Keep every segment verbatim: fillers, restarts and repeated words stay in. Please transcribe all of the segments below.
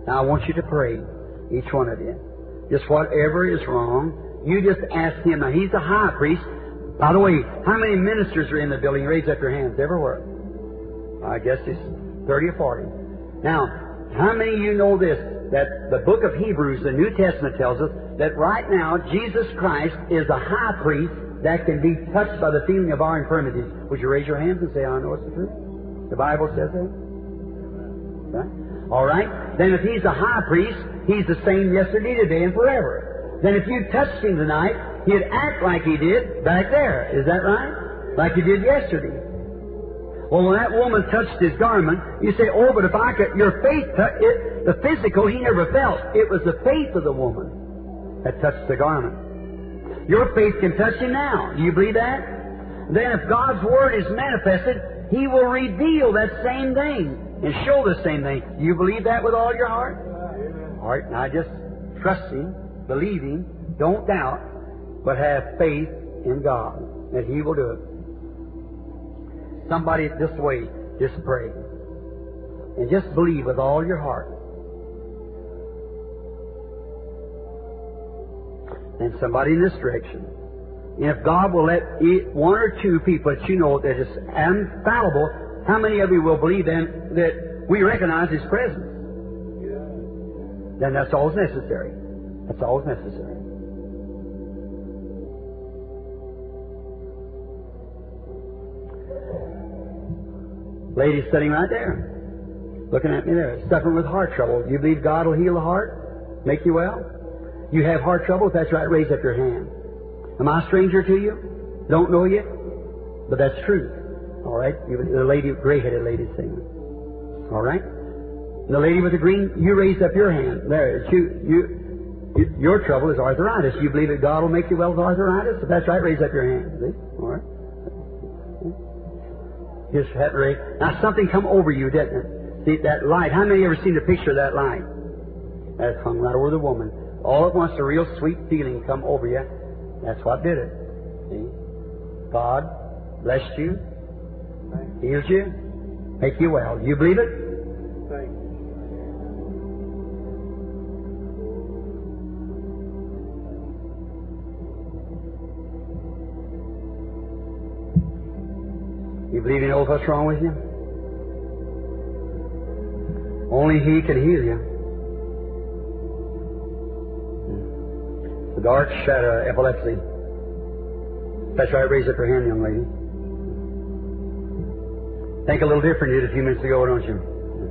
Now I want you to pray, each one of you. Just whatever is wrong, you just ask Him. Now He's the high priest. By the way, how many ministers are in the building? Raise up your hands everywhere. I guess it's thirty or forty. Now, how many of you know this? That the book of Hebrews, the New Testament tells us that right now Jesus Christ is a high priest that can be touched by the feeling of our infirmities. Would you raise your hands and say, I know it's the truth? The Bible says that. Right? All right. Then if He's a high priest, He's the same yesterday, today, and forever. Then if you touched Him tonight, He'd act like He did back there. Is that right? Like He did yesterday. Well, when that woman touched His garment, you say, oh, but if I could, your faith, t- it, the physical, He never felt. It was the faith of the woman that touched the garment. Your faith can touch Him now. Do you believe that? Then if God's Word is manifested, He will reveal that same thing and show the same thing. Do you believe that with all your heart? All right, now just trust Him, believe Him, don't doubt, but have faith in God that He will do it. Somebody this way, just pray. And just believe with all your heart. And somebody in this direction. And if God will let one or two people that you know that is infallible, how many of you will believe then that we recognize His presence? Then that's all that's necessary. That's all that's necessary. Lady sitting right there, looking at me there, suffering with heart trouble. Do you believe God will heal the heart, make you well? You have heart trouble? If that's right, raise up your hand. Am I a stranger to you? Don't know you? But that's true. All right? You, the lady, gray-headed lady singing. All right? The lady with the green, you raised up your hand. There, you, you, you, your trouble is arthritis. You believe that God will make you well with arthritis? If that's right, raise up your hand. See? All right? His head ray. Now something come over you, didn't it? See that light. How many ever seen a picture of that light? That hung right over the woman. All at once, a real sweet feeling come over you. That's what did it. See? God blessed you, healed you, make you well. You believe it? Thank you. You believe you know what's wrong with you? Only He can heal you. The dark shadow, epilepsy. That's right, raise up your hand, young lady. Think a little different you did a few minutes ago, don't you?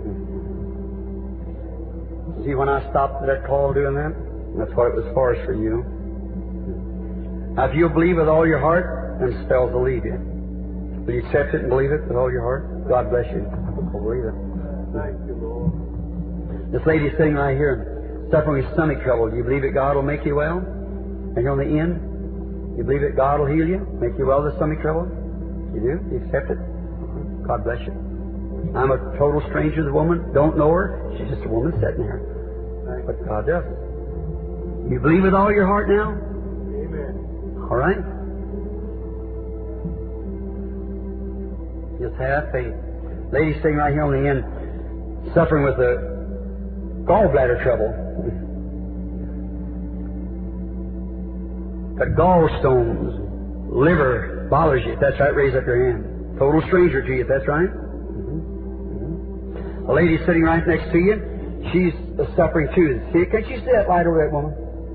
See, when I stopped that call doing that, that's what it was for, is for you. Now, if you'll believe with all your heart, them spells will leave you. Will you accept it and believe it with all your heart? God bless you. I'll believe it. Thank you, Lord. This lady is sitting right here, suffering with stomach trouble. Do you believe that God will make you well? And you're on the end? You believe that God will heal you, make you well with stomach trouble? You do? You accept it? God bless you. I'm a total stranger to the woman. Don't know her. She's just a woman sitting there. But God does it. You believe with all your heart now? Amen. All right? Just have faith. Lady sitting right here on the end, suffering with the gallbladder trouble. Got gallstones, liver bothers you. If that's right, raise up your hand. Total stranger to you, if that's right. Mm-hmm. Mm-hmm. A lady sitting right next to you, she's suffering too. See, can't you see that light over that woman?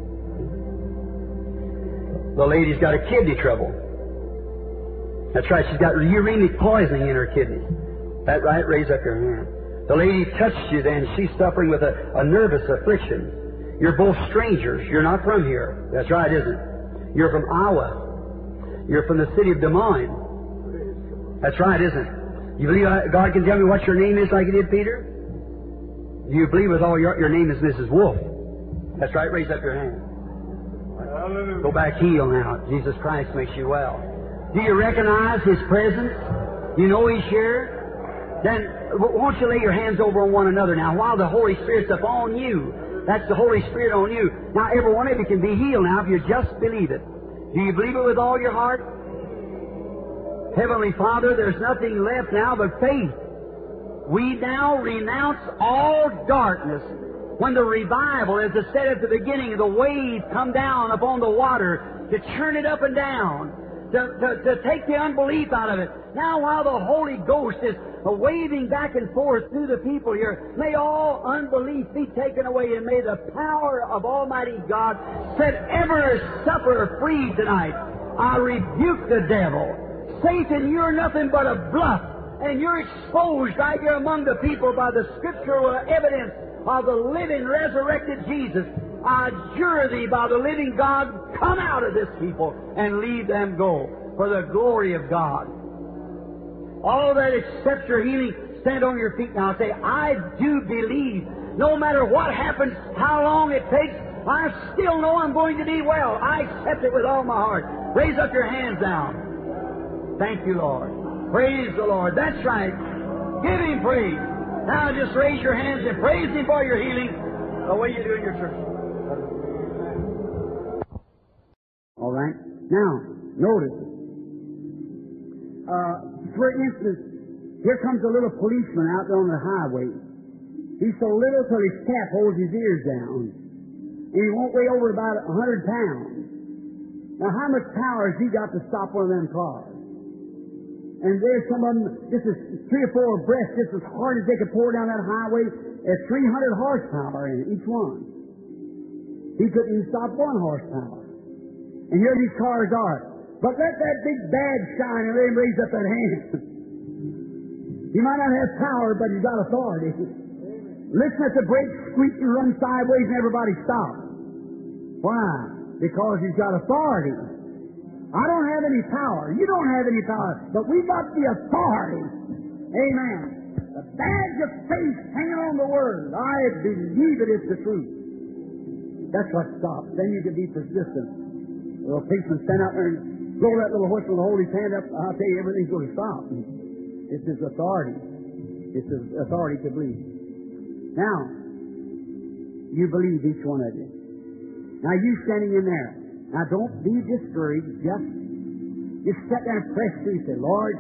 The lady's got a kidney trouble. That's right, she's got uremic poisoning in her kidneys. That right? Raise up your hand. The lady touched you then. She's suffering with a, a nervous affliction. You're both strangers. You're not from here. That's right, isn't it? You're from Iowa. You're from the city of Des Moines. That's right, isn't it? You believe God can tell me what your name is like He did Peter? Do you believe with all your, your name is Missus Wolf? That's right, raise up your hand. Hallelujah. Go back healed now. Jesus Christ makes you well. Do you recognize His presence? You know He's here? Then won't you lay your hands over on one another now while the Holy Spirit's upon you? That's the Holy Spirit on you. Now every one of you can be healed now if you just believe it. Do you believe it with all your heart? Heavenly Father, there's nothing left now but faith. We now renounce all darkness when the revival, as I said at the beginning, the waves come down upon the water to churn it up and down, to, to, to take the unbelief out of it. Now while the Holy Ghost is waving back and forth through the people here, may all unbelief be taken away, and may the power of Almighty God set every sufferer free tonight. I rebuke the devil. Satan, you're nothing but a bluff, and you're exposed right here among the people by the scriptural evidence of the living, resurrected Jesus. I adjure thee by the living God, come out of this people and leave them go for the glory of God. All that accept your healing, stand on your feet now and say, I do believe. No matter what happens, how long it takes, I still know I'm going to be well. I accept it with all my heart. Raise up your hands now. Thank you, Lord. Praise the Lord. That's right. Give Him praise. Now just raise your hands and praise Him for your healing the way you do in your church. All right. Now, notice. Uh, for instance, here comes a little policeman out there on the highway. He's so little till his cap holds his ears down. And he won't weigh over about a hundred pounds. Now, how much power has he got to stop one of them cars? And there's some of them, just as three or four abreast, just as hard as they could pour down that highway, at three hundred horsepower in it, each one. He couldn't even stop one horsepower. And here these cars are. But let that big badge shine and let him raise up that hand. He might not have power, but he's got authority. Listen at the brakes squeak and run sideways and everybody stops. Why? Because he's got authority. I don't have any power. You don't have any power. But we've got the authority. Amen. The badge of faith hanging on the Word. I believe it is the truth. That's what stops. Then you can be persistent. The little policeman stand out there and blow that little whistle and hold his hand up. I'll tell you, everything's going to stop. It's His authority. It's His authority to believe. Now, you believe, each one of you. Now, you standing in there. Now, don't be discouraged. Just, just sit there and press through. Say, Lord,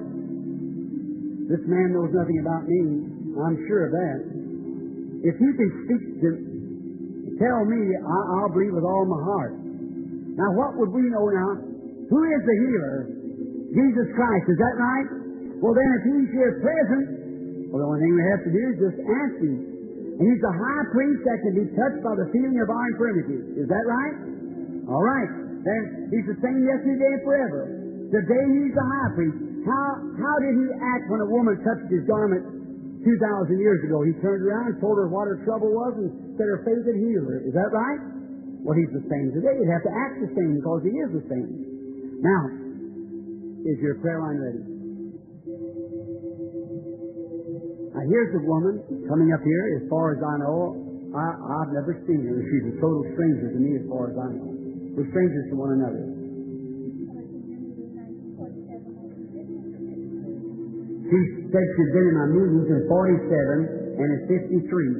this man knows nothing about me. I'm sure of that. If you can speak to, tell me, I, I'll believe with all my heart. Now, what would we know now? Who is the healer? Jesus Christ. Is that right? Well, then, if He's here present, well, the only thing we have to do is just ask Him. And He's the high priest that can be touched by the feeling of our infirmities. Is that right? All right. Then He's the same yesterday and forever. Today He's the high priest. How how did He act when a woman touched His garment two thousand years ago? He turned around and told her what her trouble was and said her faith had healed her. Is that right? Well, He's the same today. You'd have to act the same because He is the same. Now, is your prayer line ready? Now, here's a woman coming up here. As far as I know, I, I've never seen her. She's a total stranger to me as far as I know. We're strangers to one another. She said she'd been in my meetings in forty-seven and in fifty-three.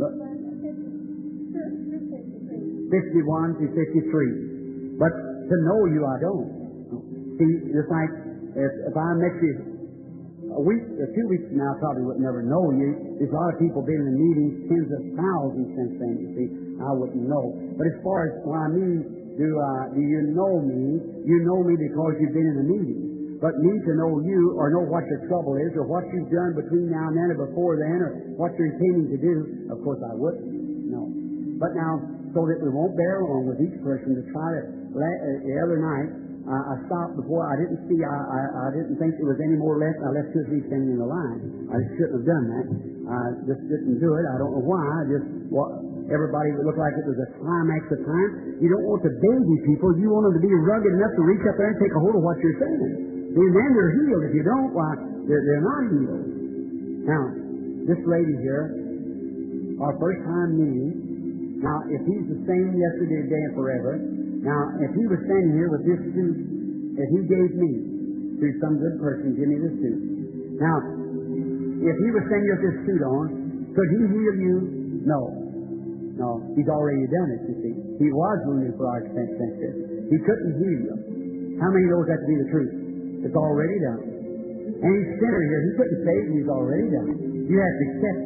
fifty-one to fifty-three. But to know you, I don't. See, just like if, if I met you a week or two weeks from now, I probably would never know you. There's a lot of people been in meetings, tens of thousands since then, you see. I wouldn't know. But as far as what I mean, do, uh, do you know me? You know me because you've been in a meeting. But me to know you or know what your trouble is or what you've done between now and then or before then or what you're intending to do, of course I wouldn't. No. But now, so that we won't bear along with each person to try to, uh, the other night, uh, I stopped before, I didn't see, I, I, I didn't think there was any more left. I left two or three standing in the line. I shouldn't have done that. I just didn't do it. I don't know why. I just, what, everybody would look like it was a climax of time. You don't want to baby people. You want them to be rugged enough to reach up there and take a hold of what you're saying. And then they're healed. If you don't, why, they're, they're not healed. Now, this lady here, our first time meeting, now, if He's the same yesterday, today, and forever, now, if He was standing here with this suit that He gave me, through some good person, give me this suit. Now, if He was standing with this suit on, could He heal you? No. No. He's already done it, you see. He was wounded for our offenses. He couldn't heal you. How many knows that to be the truth? It's already done. And He's sinner here. He couldn't save you. He's already done it. You have to accept it.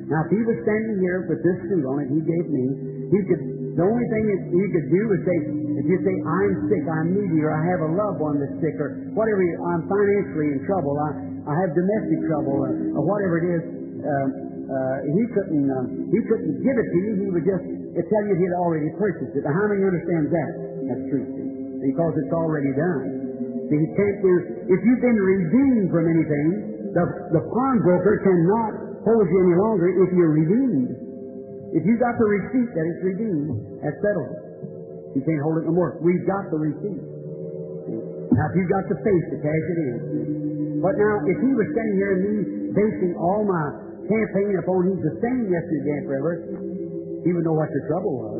Now, if he was standing here with this suit on it he gave me, he could, the only thing that he could do is say, if you say, I'm sick, I'm needy, or I have a loved one that's sick, or whatever, I'm financially in trouble, I, I have domestic trouble, or, or whatever it is, uh, uh, he couldn't um, he couldn't give it to you. He would just tell you he'd already purchased it. Now, how many understands that? That's true, see, because it's already done. See, he can't do, if you've been redeemed from anything, the, the pawnbroker cannot hold you any longer if you're redeemed. If you got the receipt that it's redeemed, that's settled. You can't hold it no more. We've got the receipt. Now, if you've got the faith to cash it in. But now, if he was standing here and me basing all my campaign upon he's the same yesterday and forever, he would know what your trouble was.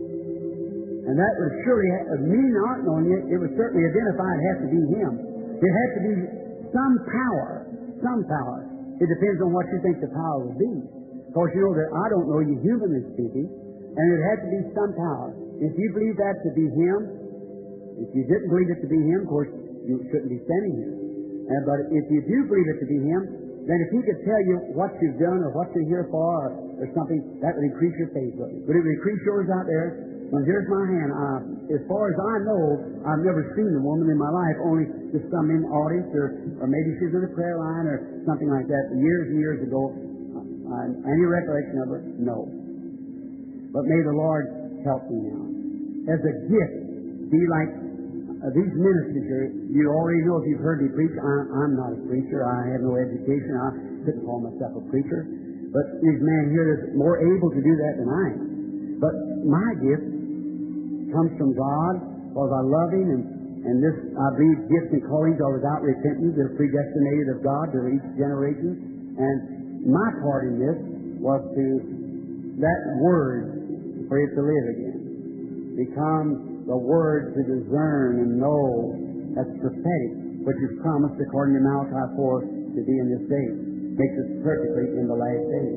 And that would surely, have, me not knowing it, it would certainly identify it has to be him. It has to be some power. Some power. It depends on what you think the power will be. Because you know that I don't know you humanly speaking, and it has to be some power. If you believe that to be him, if you didn't believe it to be him, of course, you shouldn't be standing here. And, but if you do believe it to be him, then if he could tell you what you've done or what you're here for or, or something, that would increase your faith. Would it increase yours out there? Well, here's my hand. Uh, as far as I know, I've never seen the woman in my life, only just some in the audience, or, or maybe she's in the prayer line or something like that. Years and years ago, uh, any recollection of her? No. But may the Lord help me now. As a gift, be like uh, these ministers here. You already know if you've heard me preach. I, I'm not a preacher. I have no education. I couldn't call myself a preacher. But these men here is more able to do that than I am. But my gift comes from God, because I love Him, and, and this, I believe, gifts and callings are without repentance. They're predestinated of God to each generation. And my part in this was to that word for it to live again. Become the word to discern and know that's prophetic, which is promised according to Malachi four to be in this day. Makes us perfectly in the last days.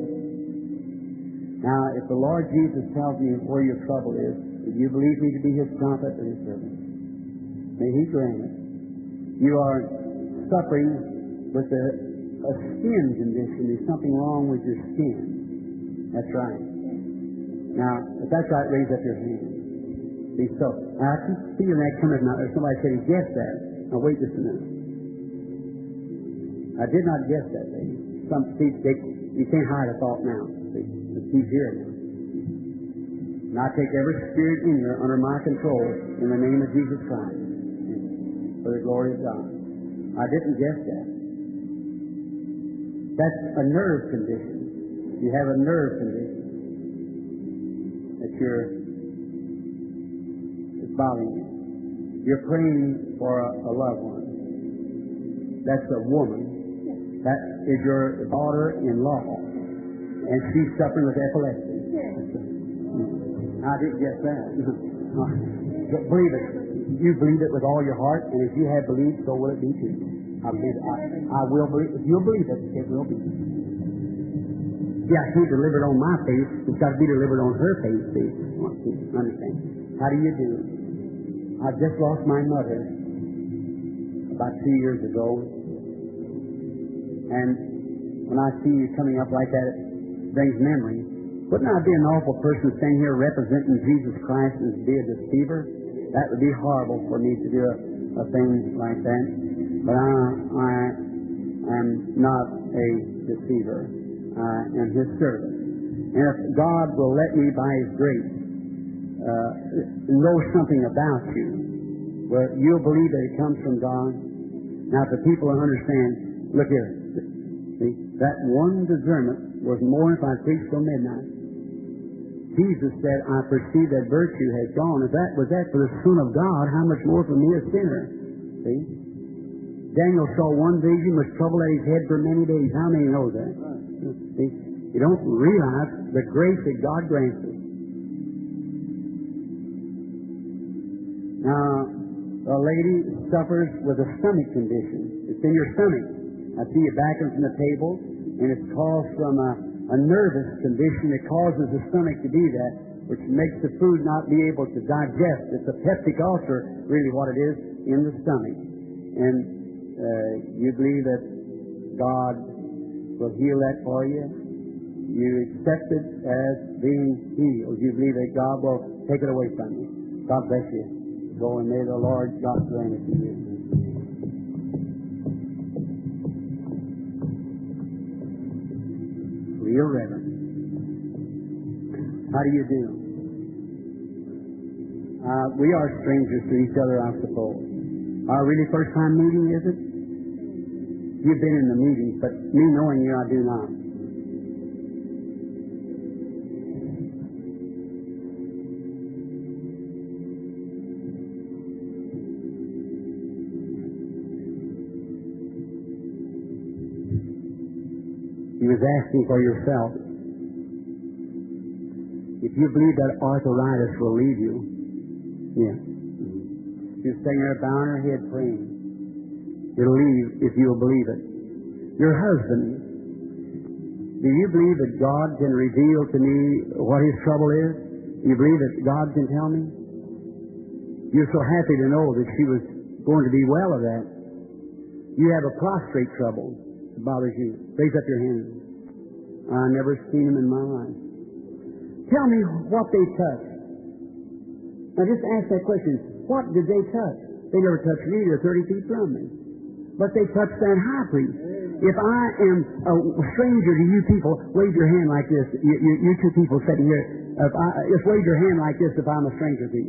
Now, if the Lord Jesus tells you where your trouble is, if you believe me to be His prophet and His servant, may He grant it. You are suffering with a, a skin condition. There's something wrong with your skin. That's right. Now, if that's right, raise up your hand. See, so, now I keep feeling that coming out. Somebody said he guessed that. Now, wait just a minute. I did not guess that, lady. Some, see, they, you can't hide a thought now. See, he's here now. And I take every spirit in here under my control in the name of Jesus Christ, for the glory of God. I didn't guess that. That's a nerve condition. You have a nerve condition that you're it's bothering you. You're praying for a, a loved one. That's a woman. That is your daughter-in-law, and she's suffering with epilepsy. I didn't guess that. But believe it. You believe it with all your heart, and if you have believed, so will it be too. I believe it. I, I will believe. If you'll believe it, it will be. Yeah, she delivered on my faith. It's got to be delivered on her faith. See, understand? How do you do? I just lost my mother about two years ago, and when I see you coming up like that, it brings memory. Wouldn't I be an awful person standing here representing Jesus Christ and be a deceiver? That would be horrible for me to do a, a thing like that. But I, I am not a deceiver. I am His servant. And if God will let me, by His grace, uh, know something about you, where you'll believe that it comes from God. Now, if the people will understand, look here. See, that one discernment was more if I preached till midnight. Jesus said, I perceive that virtue has gone. If that was that for the Son of God, how much more for me a sinner? See? Daniel saw one vision, was troubled at his head for many days. How many know that? See? You don't realize the grace that God grants us. Now, a lady suffers with a stomach condition. It's in your stomach. I see you backing from the table, and it's caused from a A nervous condition that causes the stomach to do that, which makes the food not be able to digest. It's a peptic ulcer, really what it is, in the stomach. And uh, you believe that God will heal that for you? You accept it as being healed. You believe that God will take it away from you. God bless you. Go and may the Lord God grant it to you. Real Reverend. How do you do? Uh, we are strangers to each other, I suppose. Our really first time meeting, is it? You've been in the meetings, but me knowing you, I do not. He was asking for yourself. If you believe that arthritis will leave you, yeah. She was sitting there bowing her head praying. It'll leave if you'll believe it. Your husband, do you believe that God can reveal to me what his trouble is? Do you believe that God can tell me? You're so happy to know that she was going to be well of that. You have a prostrate trouble that bothers you. Raise up your hand. I've never seen him in my life. Tell me what they touched. Now just ask that question. What did they touch? They never touched me. They're thirty feet from me. But they touched that high priest. If I am a stranger to you people, wave your hand like this. You, you, you two people sitting here, if I, just wave your hand like this if I'm a stranger to you.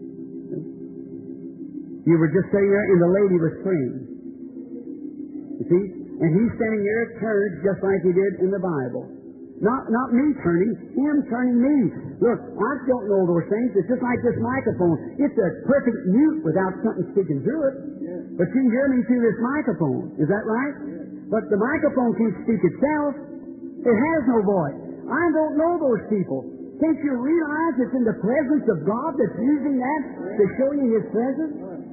You were just sitting there and the lady was praying. You see? And he's standing there turned just like he did in the Bible. Not not me turning, him turning me. Look, I don't know those things. It's just like this microphone. It's a perfect mute without something speaking through it. Yes. But you can hear me through this microphone. Is that right? Yes. But the microphone can't speak itself. It has no voice. I don't know those people. Can't you realize it's in the presence of God that's using that to show you His presence?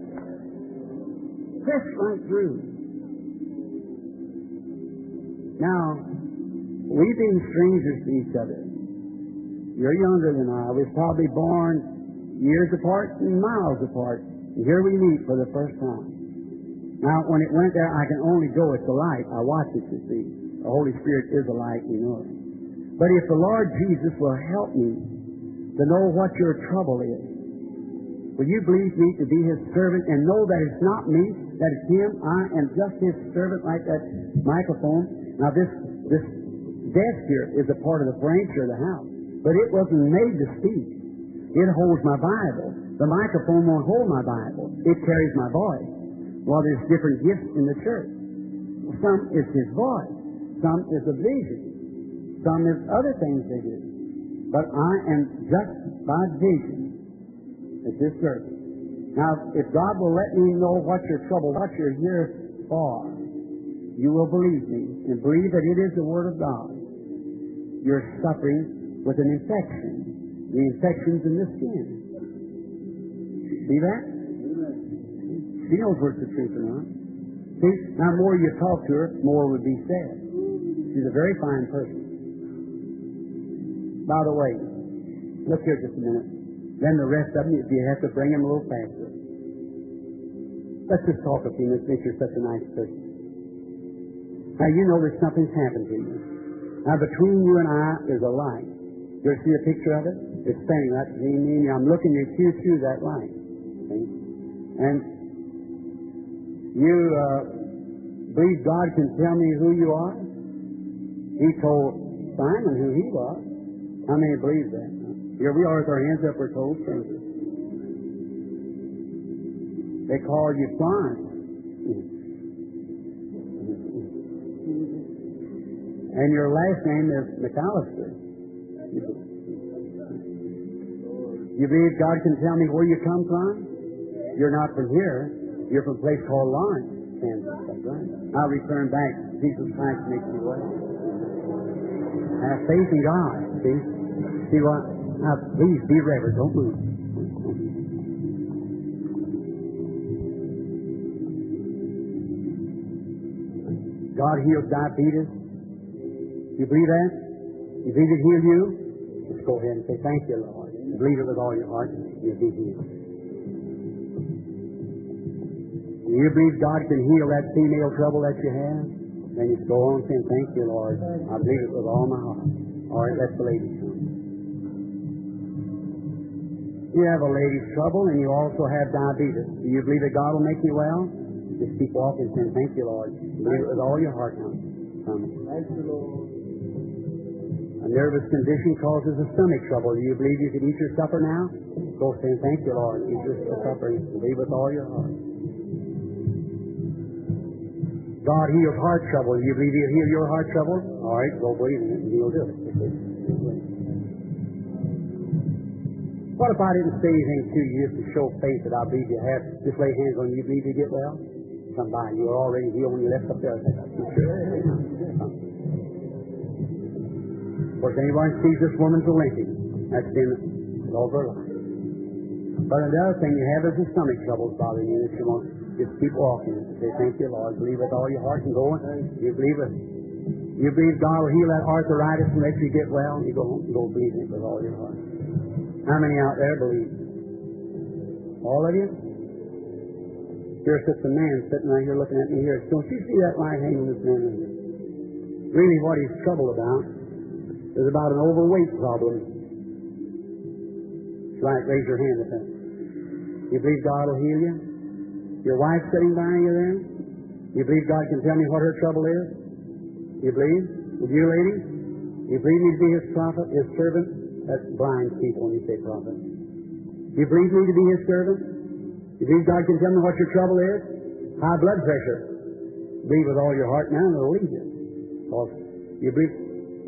Press right through. Now, we've been strangers to each other. You're younger than I. We were probably born years apart and miles apart. And here we meet for the first time. Now, when it went there, I can only go. It's a light. I watch it, you see. The Holy Spirit is a light, you know. But if the Lord Jesus will help me to know what your trouble is, will you believe me to be His servant and know that it's not me, that it's Him? I am just His servant like that microphone. Now, this this desk here is a part of the furniture of the house, but it wasn't made to speak. It holds my Bible. The microphone won't hold my Bible. It carries my voice. Well, there's different gifts in the church. Some is His voice. Some is a vision. Some is other things they do. But I am just by vision at this service. Now, if God will let me know what your trouble, what you're here for, you will believe me and believe that it is the Word of God. You're suffering with an infection. The infection's in the skin. See that? She knows where it's the truth or not. See, now the more you talk to her, more would be said. She's a very fine person. By the way, look here just a minute. Then the rest of them, if you have to bring them a little faster. Let's just talk a few minutes, make you're such a nice person. Now, you know that something's happened to you. Now, between you and I is a light. You ever see a picture of it? It's standing right between me and you. I'm looking at you through that light. See? And you uh, believe God can tell me who you are? He told Simon who he was. How many believe that? Here we are with our hands up, we're told strangers. They call you Son. And your last name is McAllister. You believe God can tell me where you come from? You're not from here. You're from a place called Lawrence, Kansas. That's right. I'll return back. Jesus Christ makes me well. Have faith in God. See? See what? Now, please be reverent. Don't move. God heals diabetes. You believe that? You believe it heal you? Just go ahead and say, thank you, Lord. You believe it with all your heart, you'll be healed. You believe God can heal that female trouble that you have? Then you go on saying, thank you, Lord. I believe it with all my heart. All right, let the lady come. You have a lady's trouble, and you also have diabetes. Do you believe that God will make you well? Just keep walking and saying, thank you, Lord. Believe it with all your heart now. Come. Thank you, Lord. A nervous condition causes a stomach trouble. Do you believe you can eat your supper now? Go saying, thank you, Lord. Eat your supper. Believe with all your heart. God heals heart trouble. Do you believe He'll heal your heart trouble? All right, go believe in it, and He'll do it. What if I didn't say anything to you just to show faith that I believe you have? Just lay hands on you. You believe you get well? Come by. You were already healed when you left up there. Of course, anyone sees this woman's a limping. That's been all her life. But another thing you have is the stomach troubles bothering you. That you won't just keep walking. Say, thank you, Lord. Believe with all your heart and go. You believe it. You believe God will heal that arthritis and let you get well. You go home and go believe it with all your heart. How many out there believe? All of you? Here's just a man sitting right here looking at me here. Don't you see that right hand in this man right here? Really what he's troubled about is about an overweight problem. Right, raise your hand at that. You believe God will heal you? Your wife sitting by you there? You believe God can tell me what her trouble is? You believe? With you, lady? You believe me to be His prophet, His servant? That's blind people when you say prophet. You believe me to be His servant? You believe God can tell me what your trouble is? High blood pressure. Believe with all your heart now and it'll leave you. Because you believe.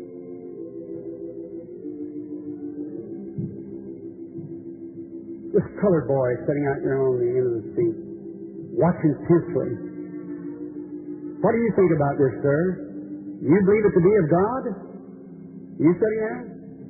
This colored boy sitting out there on the end of the seat, watching intensely. What do you think about this, sir? You believe it to be of God? You sitting there?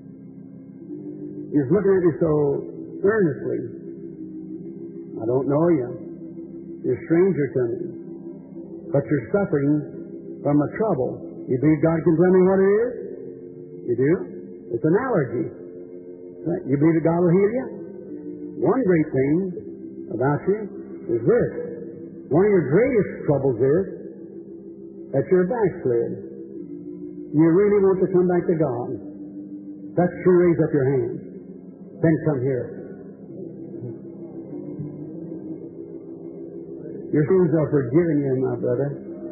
He's looking at you so earnestly. I don't know you. You're a stranger to me. But you're suffering from a trouble. You believe God can tell me what it is? You do? It's an allergy. You believe that God will heal you? One great thing about you is this. One of your greatest troubles is that you're backslid. You really want to come back to God. That's true. Raise up your hand. Then come here. Your sins are forgiven you, my brother.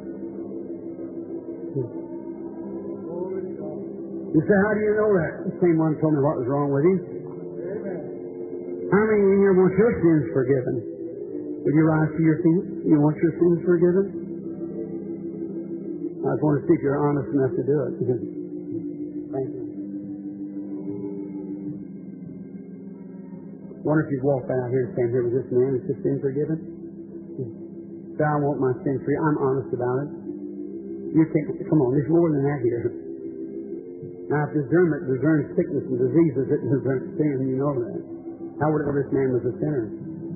You say, how do you know that? The same one told me what was wrong with him. How many in here want your sins forgiven? Will you rise to your feet? You want your sins forgiven? I just want to see if you're honest enough to do it. Thank you. I wonder if you'd walk out here and stand here with this man. Is his sin forgiven? Say, I want my sin free. I'm honest about it. You can't. Come on, there's more than that here. Now, if discernment discerns sickness and diseases, it discerns sin. You know that. How would it know this man was a sinner?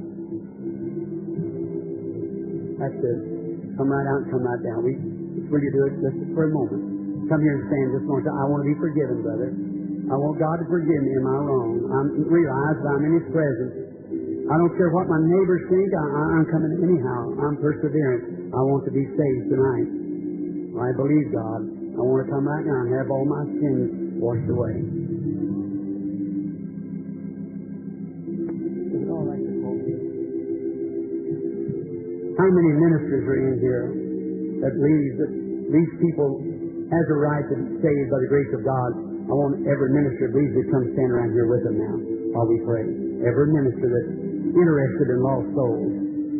That's it. Come right out and come right down. We, will you do it just for a moment? Come here and stand just one time. I want to be forgiven, brother. I want God to forgive me. Am I wrong? I realize that I'm in His presence. I don't care what my neighbors think. I, I'm coming anyhow. I'm persevering. I want to be saved tonight. I believe God. I want to come right now and have all my sins washed away. Is it all right to hold you? How many ministers are in here that believe that these people has a right to be saved by the grace of God? I want every minister who believes to come stand around here with them now while we pray. Every minister that's interested in lost souls.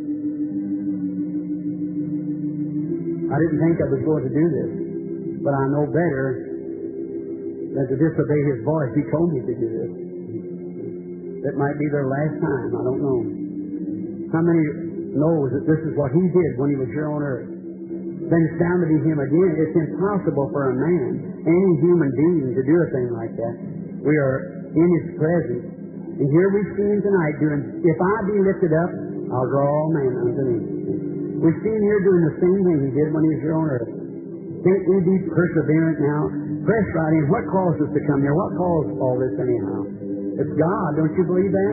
I didn't think I was going to do this, but I know better than to disobey His voice. He told me to do this. It might be their last time. I don't know. How many knows that this is what He did when He was here on earth? Then it's bound to be Him again. It's impossible for a man, any human being, to do a thing like that. We are in His presence. And here we see Him tonight doing, if I be lifted up, I'll draw all men unto me. We see Him here doing the same thing He did when He was here on earth. Can't we be perseverant now? Press right in. What caused us to come here? What caused all this anyhow? It's God. Don't you believe that?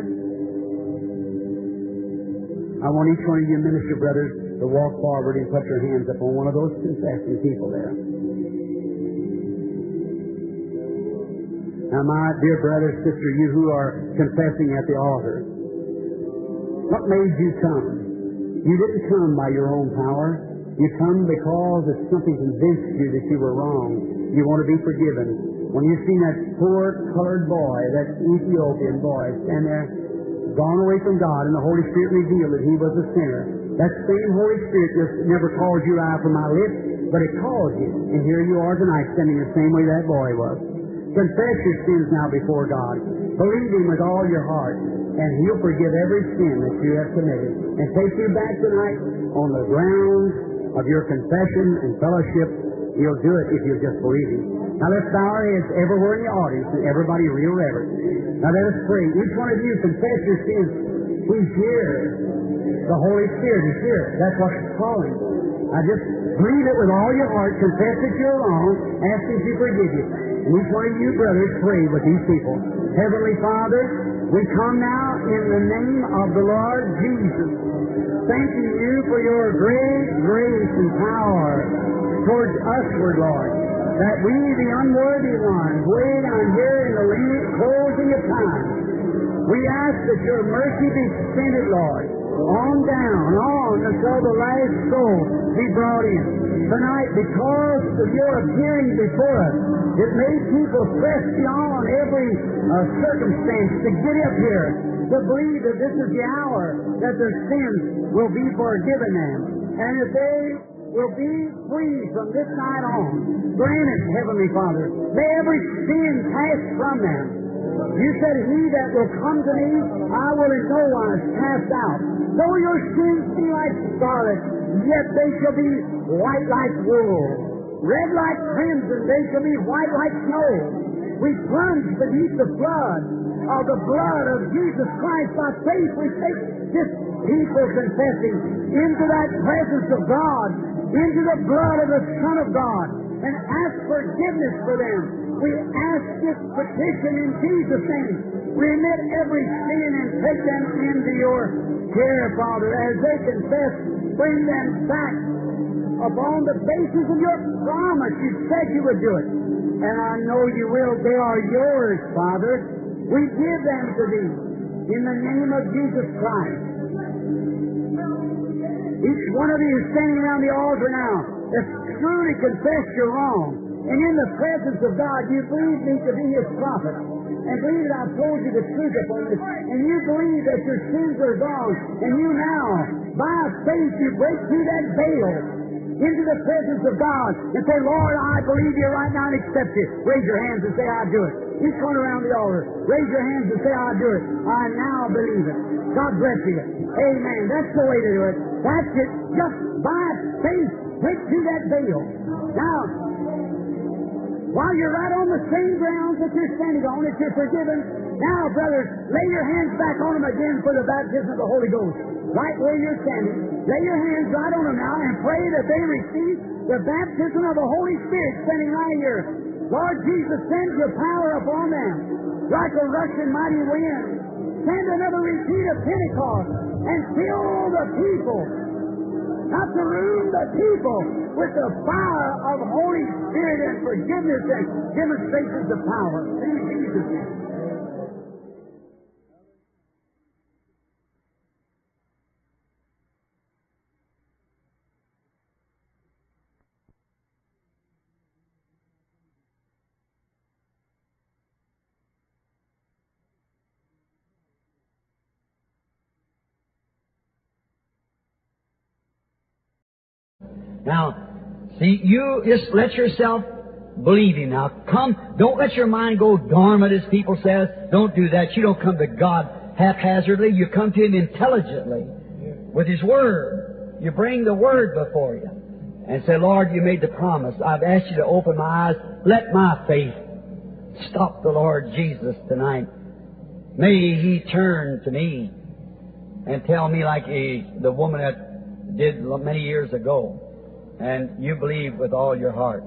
I want each one of you minister brothers to walk forward and put your hands up on one of those confessing people there. Now, my dear brother, sister, you who are confessing at the altar, what made you come? You didn't come by your own power. You come because of something convinced you that you were wrong. You want to be forgiven. When you seen that poor colored boy, that Ethiopian boy, stand there, gone away from God, and the Holy Spirit revealed that he was a sinner, that same Holy Spirit just never called you out from my lips, but it called you. And here you are tonight, standing the same way that boy was. Confess your sins now before God. Believe Him with all your heart, and He'll forgive every sin that you have committed, and take you back tonight on the grounds of your confession and fellowship. He'll do it if you'll just believe Him. Now let's bow our heads everywhere in the audience, and everybody real reverent. Now let us pray. Each one of you confess your sins. He's here. The Holy Spirit is here. That's what it's calling. Now just believe it with all your heart. Confess that you're wrong. Ask Him to forgive you. And each one of you brothers pray with these people. Heavenly Father, we come now in the name of the Lord Jesus, thanking you for your great grace and power towards usward, Lord, that we, the unworthy ones, way down here in the closing of time, we ask that your mercy be extended, Lord, on down, on until the last soul be brought in. Tonight, because of your appearing before us, it made people press beyond every uh, circumstance to get up here, to believe that this is the hour that their sins will be forgiven them, and that they will be free from this night on. Grant it, Heavenly Father. May every sin pass from them. You said, He that will come to me, I will in no wise cast out. Though your sins be like scarlet, yet they shall be white like wool. Red like crimson, they shall be white like snow. We plunge beneath the flood of the blood of Jesus Christ. By faith we take this people confessing into that presence of God, into the blood of the Son of God, and ask forgiveness for them. We ask this petition in Jesus' name. Remit every sin and take them into your care, Father. As they confess, bring them back upon the basis of your promise. You said you would do it. And I know you will. They are yours, Father. We give them to thee in the name of Jesus Christ. Each one of you is standing around the altar now that's truly confessed you're wrong. And in the presence of God, you believe me to be His prophet, and believe that I've told you the truth upon this, and you believe that your sins are gone, and you now, by faith, you break through that veil into the presence of God and say, Lord, I believe you right now and accept you. Raise your hands and say, I do it. Each one around the altar, raise your hands and say, I do it. I now believe it. God bless you. Amen. That's the way to do it. That's it. Just by faith, break through that veil. Now, while you're right on the same grounds that you're standing on, that you're forgiven, now, brothers, lay your hands back on them again for the baptism of the Holy Ghost. Right where you're standing, lay your hands right on them now and pray that they receive the baptism of the Holy Spirit standing right here. Lord Jesus, send your power upon them like a rushing mighty wind. Send another repeat of Pentecost and fill the people, not the room, the people, with the fire of Holy Spirit and forgiveness and demonstrations of power. In Jesus' name. Now, see, you just let yourself believe Him. Now, come, don't let your mind go dormant, as people say. Don't do that. You don't come to God haphazardly. You come to Him intelligently with His Word. You bring the Word before you and say, Lord, you made the promise. I've asked you to open my eyes. Let my faith stop the Lord Jesus tonight. May He turn to me and tell me like a, the woman that did many years ago. And you believe with all your heart.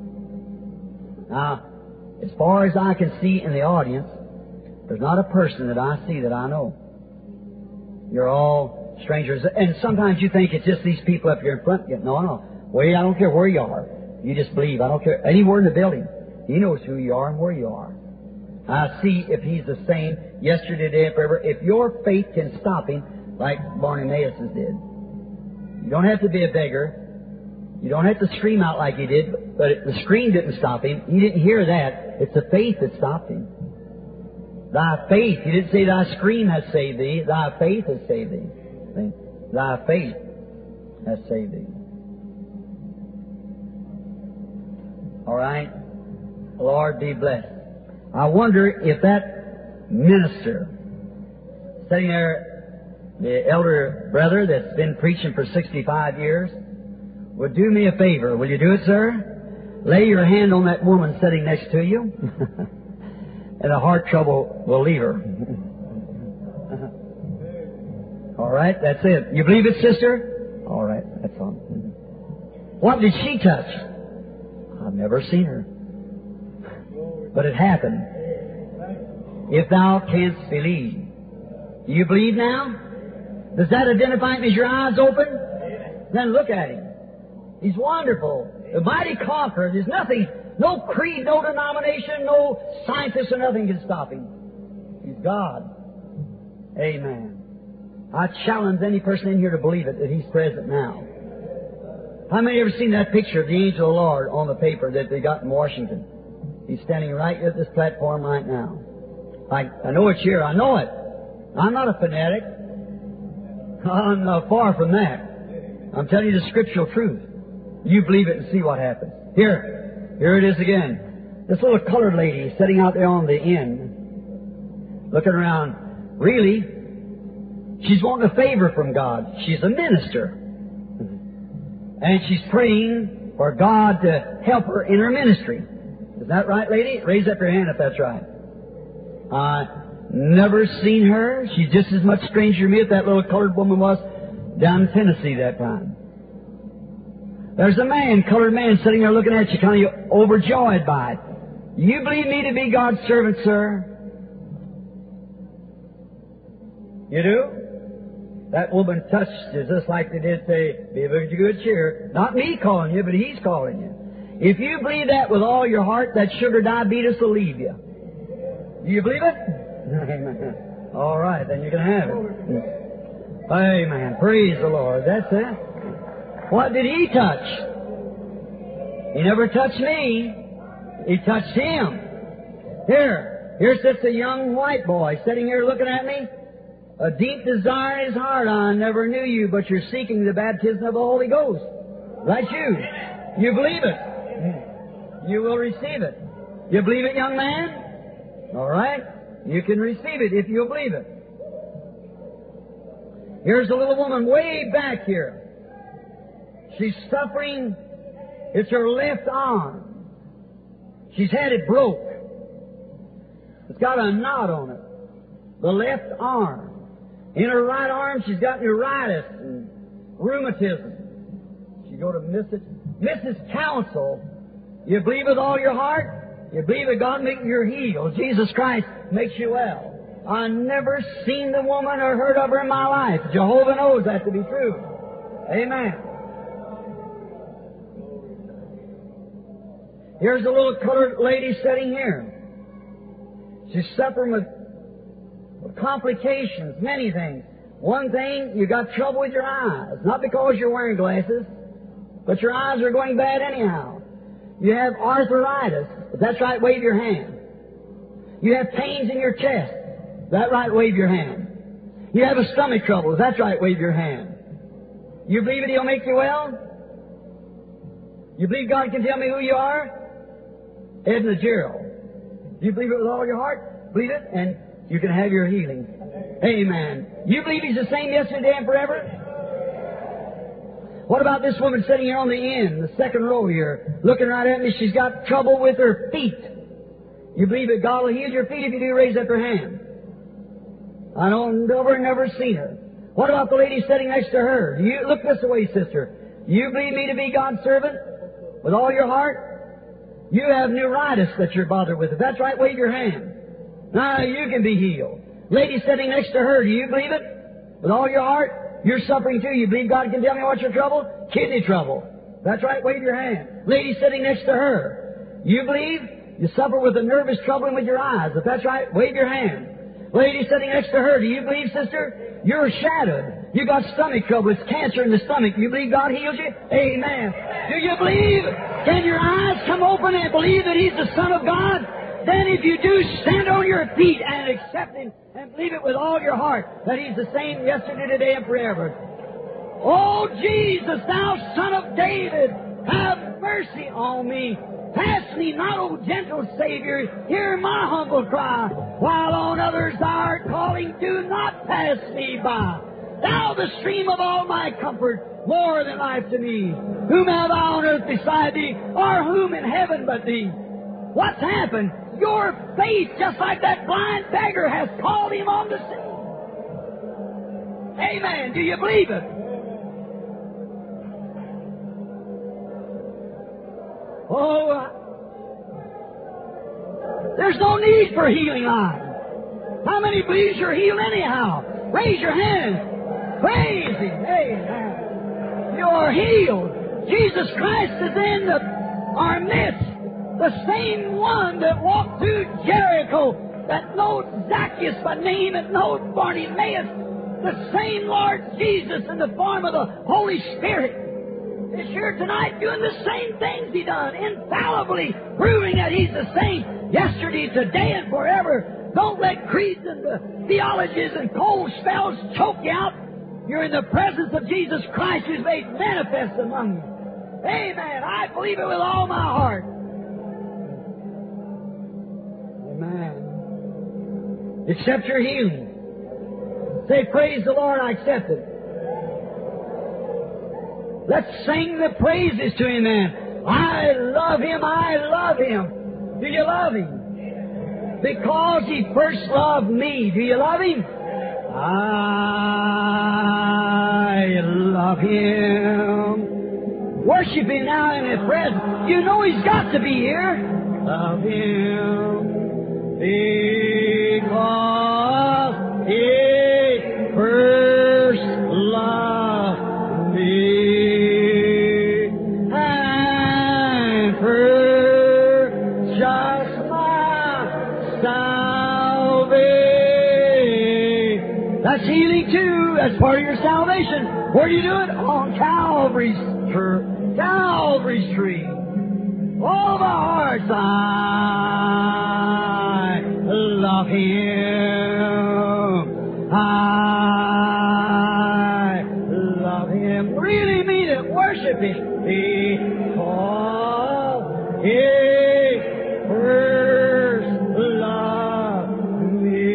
Now, as far as I can see in the audience, there's not a person that I see that I know. You're all strangers. And sometimes you think it's just these people up here in front. No, no. Well, I don't care where you are. You just believe. I don't care. Anywhere in the building. He knows who you are and where you are. I see if He's the same yesterday, today, and forever. If your faith can stop Him, like Bartimaeus did. You don't have to be a beggar. You don't have to scream out like he did, but the scream didn't stop him. He didn't hear that. It's the faith that stopped him. Thy faith. He didn't say thy scream has saved thee. Thy faith has saved thee. See? Thy faith has saved thee. All right? Lord be blessed. I wonder if that minister sitting there, the elder brother that's been preaching for sixty-five years, would do me a favor. Will you do it, sir? Lay your hand on that woman sitting next to you, and the heart trouble will leave her. All right, that's it. You believe it, sister? All right, that's all. What did she touch? I've never seen her. But it happened. If thou canst believe. Do you believe now? Does that identify him as your eyes open? Then look at him. He's wonderful. The mighty conqueror. There's nothing, no creed, no denomination, no scientist or nothing can stop him. He's God. Amen. I challenge any person in here to believe it, that He's present now. How many ever seen that picture of the angel of the Lord on the paper that they got in Washington? He's standing right at this platform right now. I, I know it's here. I know it. I'm not a fanatic. I'm uh, far from that. I'm telling you the scriptural truth. You believe it and see what happens. Here. Here it is again. This little colored lady sitting out there on the end, looking around. Really, she's wanting a favor from God. She's a minister. And she's praying for God to help her in her ministry. Is that right, lady? Raise up your hand if that's right. I never seen her. She's just as much stranger to me as that little colored woman was down in Tennessee that time. There's a man, colored man, sitting there looking at you, kind of overjoyed by it. You believe me to be God's servant, sir? You do? That woman touched you just like they did say, be of good cheer. Not me calling you, but He's calling you. If you believe that with all your heart, that sugar diabetes will leave you. Do you believe it? Amen. All right, then you can have it. Amen. Praise the Lord. That's it. What did He touch? He never touched me. He touched Him. Here, here sits a young white boy sitting here looking at me. A deep desire in his heart. I never knew you, but you're seeking the baptism of the Holy Ghost. That's you. You believe it. You will receive it. You believe it, young man? All right. You can receive it if you believe it. Here's a little woman way back here. She's suffering. It's her left arm. She's had it broke. It's got a knot on it. The left arm. In her right arm, she's got neuritis and rheumatism. She go to Missus Missus Counsel. You believe with all your heart? You believe that God makes you healed. Jesus Christ makes you well. I never seen the woman or heard of her in my life. Jehovah knows that to be true. Amen. Here's a little colored lady sitting here. She's suffering with complications, many things. One thing, you got trouble with your eyes. Not because you're wearing glasses, but your eyes are going bad anyhow. You have arthritis. If that's right, wave your hand. You have pains in your chest. Is that right? Wave your hand. You have a stomach trouble. Is that right? Wave your hand. You believe it, He'll make you well? You believe God can tell me who you are? Edna Gerald. Do you believe it with all your heart? Believe it, and you can have your healing. Amen. You believe He's the same yesterday and forever? What about this woman sitting here on the end, the second row here, looking right at me? She's got trouble with her feet. You believe that God will heal your feet if you do? Raise up your hand. I don't never, never seen her. What about the lady sitting next to her? You look this way, sister. You believe me to be God's servant with all your heart? You have neuritis that you're bothered with. If that's right, wave your hand. Now you can be healed. Lady sitting next to her, do you believe it? With all your heart? You're suffering too. You believe God can tell me what's your trouble? Kidney trouble. That's right, wave your hand. Lady sitting next to her. You believe? You suffer with a nervous troubling with your eyes. If that's right, wave your hand. Lady sitting next to her, do you believe, sister? You're shadowed. You got stomach trouble. It's cancer in the stomach. You believe God heals you? Amen. Do you believe? Can your eyes come open and believe that He's the Son of God? Then if you do, stand on your feet and accept Him and believe it with all your heart that He's the same yesterday, today, and forever. Oh, Jesus, thou Son of David, have mercy on me. Pass me not, O gentle Savior. Hear my humble cry. While on others thou art calling, do not pass me by. Thou, the stream of all my comfort, more than life to me. Whom have I on earth beside thee, or whom in heaven but thee? What's happened? Your faith, just like that blind beggar, has called him on the scene. Amen. Do you believe it? Oh, uh, there's no need for healing line. How many believes you're healed anyhow? Raise your hand. Praise Him. Amen. You're healed. Jesus Christ is in the, our midst. The same one that walked through Jericho, that knows Zacchaeus by name, that knows Bartimaeus, the same Lord Jesus in the form of the Holy Spirit is here tonight doing the same things He done, infallibly proving that He's the same yesterday, today, and forever. Don't let creeds and the theologies and cold spells choke you out. You're in the presence of Jesus Christ who's made manifest among you. Amen. I believe it with all my heart. Amen. Accept your healing. Say, praise the Lord, I accept it. Let's sing the praises to Him, man. I love Him, I love Him. Do you love Him? Because He first loved me. Do you love Him? I love Him. Worship Him now in His presence. You know He's got to be here. Love Him because He first loved me. That's healing too. That's part of your salvation. Where do you do it? On Calvary's tree. Calvary's tree. All of our hearts, I love Him. I love Him. Really mean it. Worship Him. Because He first loved me.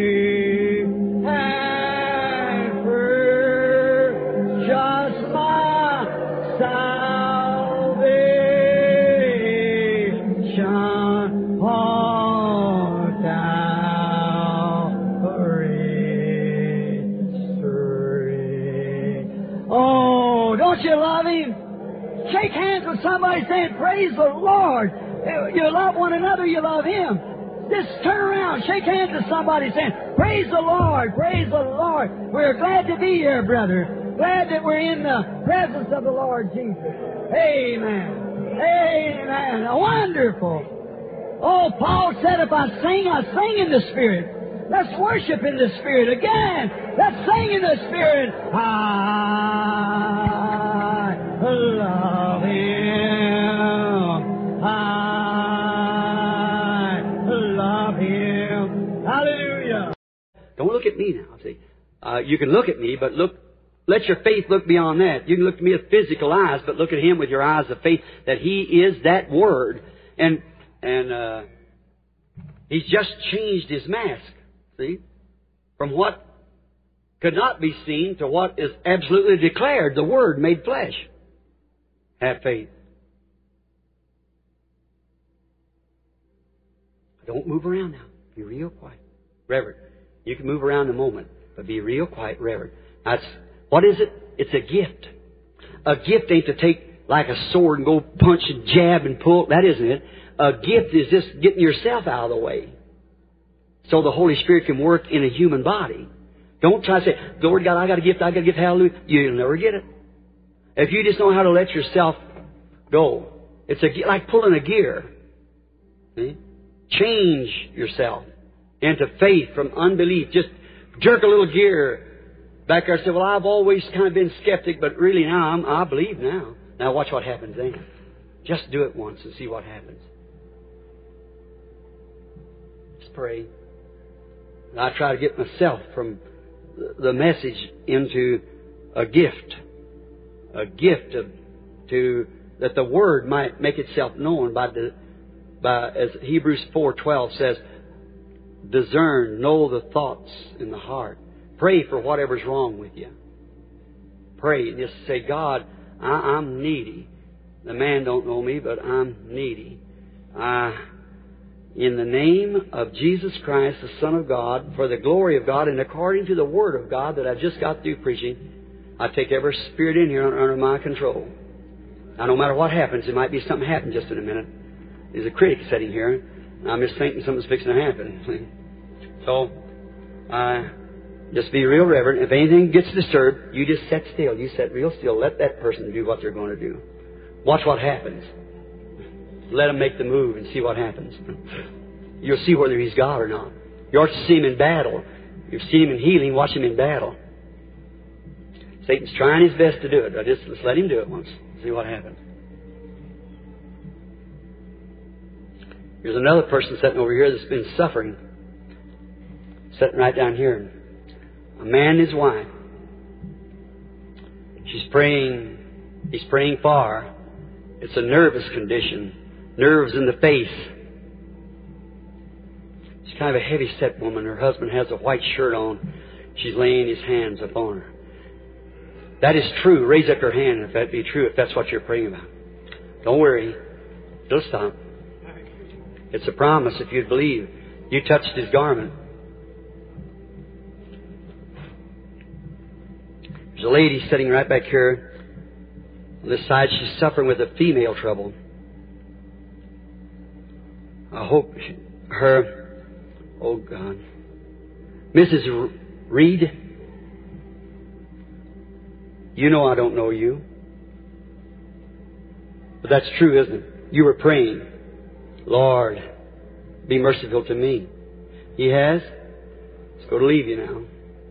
Don't you love Him? Shake hands with somebody saying, praise the Lord. You love one another, you love Him. Just turn around, shake hands with somebody saying, praise the Lord, praise the Lord. We're glad to be here, brother. Glad that we're in the presence of the Lord Jesus. Amen. Amen. Wonderful. Oh, Paul said, if I sing, I sing in the Spirit. Let's worship in the Spirit again. Let's sing in the Spirit. I love Him. I love Him. Hallelujah. Don't look at me now. See, uh, you can look at me, but look. Let your faith look beyond that. You can look at me with physical eyes, but look at Him with your eyes of faith that He is that Word, and and uh, He's just changed His mask. See? From what could not be seen to what is absolutely declared, the Word made flesh. Have faith. Don't move around now. Be real quiet. Reverend, you can move around in a moment, but be real quiet, Reverend. That's, what is it? It's a gift. A gift ain't to take like a sword and go punch and jab and pull. That isn't it. A gift is just getting yourself out of the way, so the Holy Spirit can work in a human body. Don't try to say, Lord God, I got a gift, I got a gift, hallelujah. You'll never get it. If you just know how to let yourself go. It's a, like pulling a gear. See? Change yourself into faith from unbelief. Just jerk a little gear back there and say, well, I've always kind of been skeptic, but really now I'm, I believe now. Now watch what happens then. Just do it once and see what happens. Just pray. And I try to get myself from the message into a gift. A gift of, to that the Word might make itself known by the by as Hebrews four twelve says, discern, know the thoughts in the heart. Pray for whatever's wrong with you. Pray and just say, God, I, I'm needy. The man don't know me, but I'm needy. I, in the name of Jesus Christ, the Son of God, for the glory of God, and according to the Word of God that I just got through preaching, I take every spirit in here under my control. Now, no matter what happens, it might be something happen just in a minute. There's a critic sitting here, and I'm just thinking something's fixing to happen. So, uh, just be real reverent. If anything gets disturbed, you just sit still. You sit real still. Let that person do what they're going to do. Watch what happens. Let them make the move and see what happens. You'll see whether he's God or not. You ought to see him in battle. You've seen him in healing. Watch him in battle. Satan's trying his best to do it. But just let's let him do it once. See what happens. There's another person sitting over here that's been suffering. Sitting right down here. A man and his wife. She's praying. He's praying for her. It's a nervous condition. Nerves in the face. She's kind of a heavy-set woman. Her husband has a white shirt on. She's laying his hands upon her. That is true. Raise up your hand if that be true, if that's what you're praying about. Don't worry. It'll stop. It's a promise if you'd believe. You touched his garment. There's a lady sitting right back here on this side. She's suffering with a female trouble. I hope she, her, oh God, Missus Reed, you know I don't know you. But that's true, isn't it? You were praying, Lord, be merciful to me. He has. It's going to leave you now.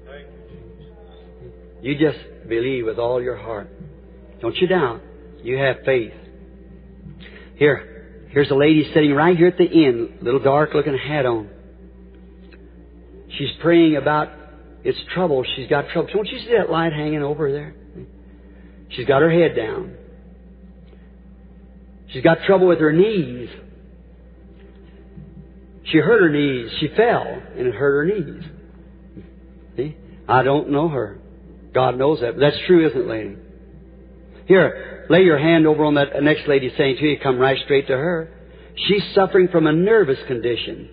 You just believe with all your heart. Don't you doubt. You have faith. Here, here's a lady sitting right here at the end, little dark-looking hat on. She's praying about its trouble. She's got trouble. Don't you see that light hanging over there? She's got her head down. She's got trouble with her knees. She hurt her knees. She fell, and it hurt her knees. See? I don't know her. God knows that. But that's true, isn't it, lady? Here, lay your hand over on that next lady saying to you, come right straight to her. She's suffering from a nervous condition.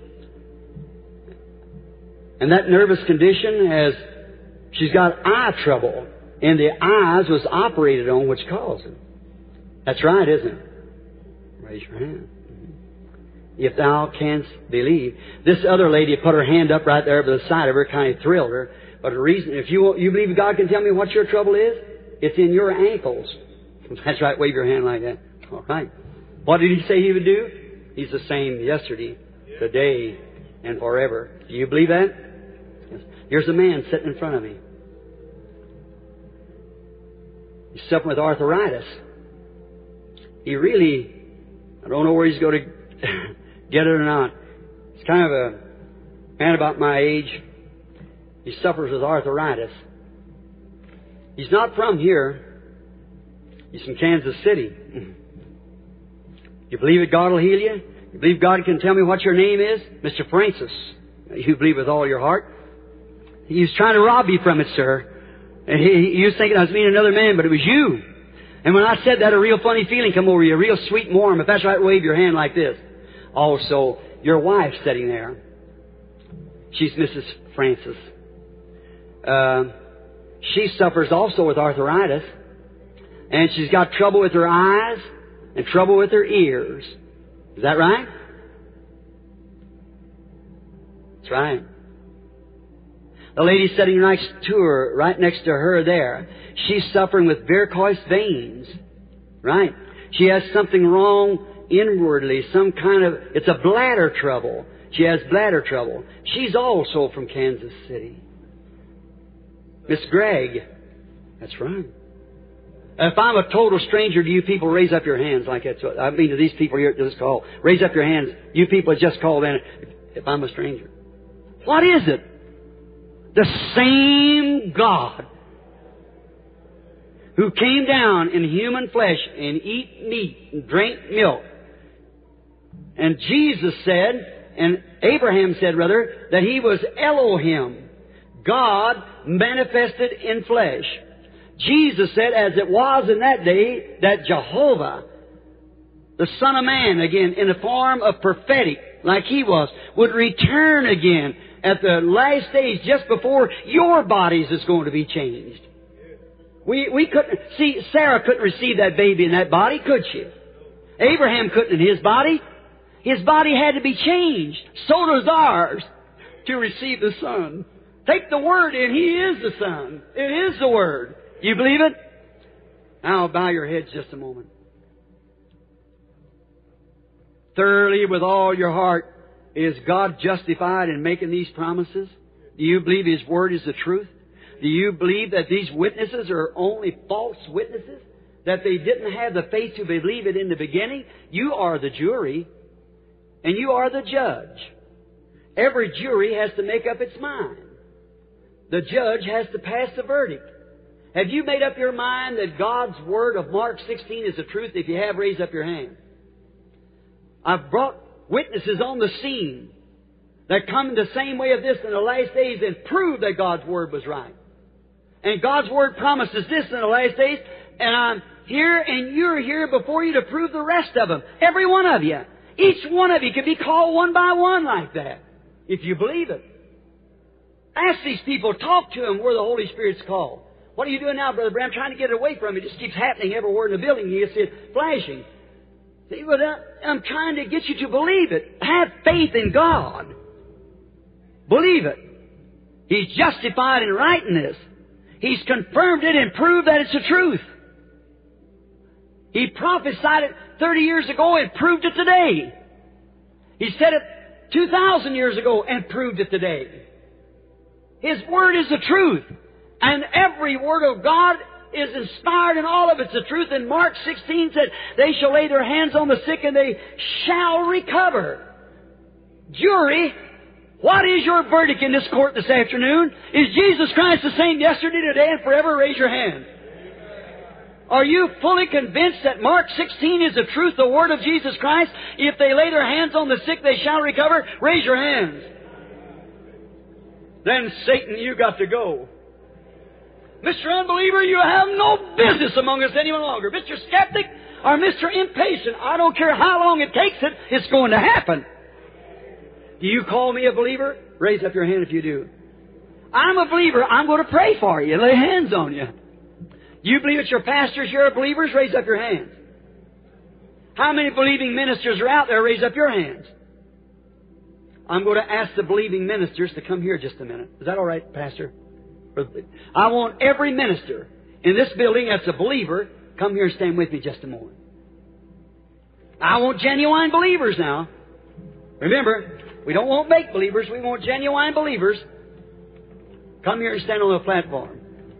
And that nervous condition has, she's got eye trouble. And the eyes was operated on, which caused it. That's right, isn't it? Raise your hand. If thou canst believe. This other lady put her hand up right there by the side of her, kind of thrilled her. But the reason, if you you believe God can tell me what your trouble is, it's in your ankles. That's right, wave your hand like that. All right. What did He say He would do? He's the same yesterday, today, and forever. Do you believe that? Yes. Here's a man sitting in front of me. He's suffering with arthritis. He really, I don't know where he's going to get it or not. He's kind of a man about my age. He suffers with arthritis. He's not from here. He's from Kansas City. You believe that God will heal you? You believe God can tell me what your name is? Mister Francis. You believe with all your heart? He was trying to rob you from it, sir. And he, he was thinking I was meeting another man, but it was you. And when I said that, a real funny feeling come over you, a real sweet and warm. If that's right, wave your hand like this. Also, your wife's sitting there. She's Missus Francis. Uh, she suffers also with arthritis. And she's got trouble with her eyes and trouble with her ears. Is that right? That's right. The lady sitting next to her, right next to her there, she's suffering with varicose veins. Right. She has something wrong. inwardly some kind of, it's a bladder trouble. She has bladder trouble. She's also from Kansas City. Miss Gregg. That's right. If I'm a total stranger to you people, raise up your hands like that's what I mean to these people here at this call. Raise up your hands. You people that just called in. If I'm a stranger. What is it? The same God who came down in human flesh and eat meat and drank milk. And Jesus said, and Abraham said rather, that He was Elohim, God manifested in flesh. Jesus said, as it was in that day, that Jehovah, the Son of Man, again, in the form of prophetic, like He was, would return again at the last days, just before your bodies is going to be changed. We, we couldn't, see, Sarah couldn't receive that baby in that body, could she? Abraham couldn't in his body. His body had to be changed. So does ours to receive the Son. Take the Word in. He is the Son. It is the Word. You believe it? Now bow your heads just a moment. Thoroughly with all your heart, is God justified in making these promises? Do you believe His Word is the truth? Do you believe that these witnesses are only false witnesses? That they didn't have the faith to believe it in the beginning? You are the jury, and you are the judge. Every jury has to make up its mind. The judge has to pass the verdict. Have you made up your mind that God's Word of Mark sixteen is the truth? If you have, raise up your hand. I've brought witnesses on the scene that come the same way of this in the last days and prove that God's Word was right. And God's Word promises this in the last days, and I'm here and you're here before you to prove the rest of them. Every one of you. Each one of you can be called one by one like that, if you believe it. Ask these people, talk to them where the Holy Spirit's called. What are you doing now, Brother Branham? I'm trying to get it away from you. It just keeps happening everywhere in the building. You see it flashing. See, but I'm trying to get you to believe it. Have faith in God. Believe it. He's justified in writing this. He's confirmed it and proved that it's the truth. He prophesied it thirty years ago and proved it today. He said it two thousand years ago and proved it today. His Word is the truth. And every Word of God is inspired and all of it's the truth. And Mark sixteen said, they shall lay their hands on the sick and they shall recover. Jury, what is your verdict in this court this afternoon? Is Jesus Christ the same yesterday, today, and forever? Raise your hand. Are you fully convinced that Mark sixteen is the truth, the Word of Jesus Christ? If they lay their hands on the sick, they shall recover. Raise your hands. Then Satan, you got to go. Mister Unbeliever, you have no business among us any longer. Mister Skeptic or Mister Impatient, I don't care how long it takes it, it's going to happen. Do you call me a believer? Raise up your hand if you do. I'm a believer. I'm going to pray for you, lay hands on you. You believe that your pastors here are believers? Raise up your hands. How many believing ministers are out there? Raise up your hands. I'm going to ask the believing ministers to come here just a minute. Is that all right, Pastor? I want every minister in this building that's a believer, come here and stand with me just a moment. I want genuine believers now. Remember, we don't want make believers, we want genuine believers. Come here and stand on the platform.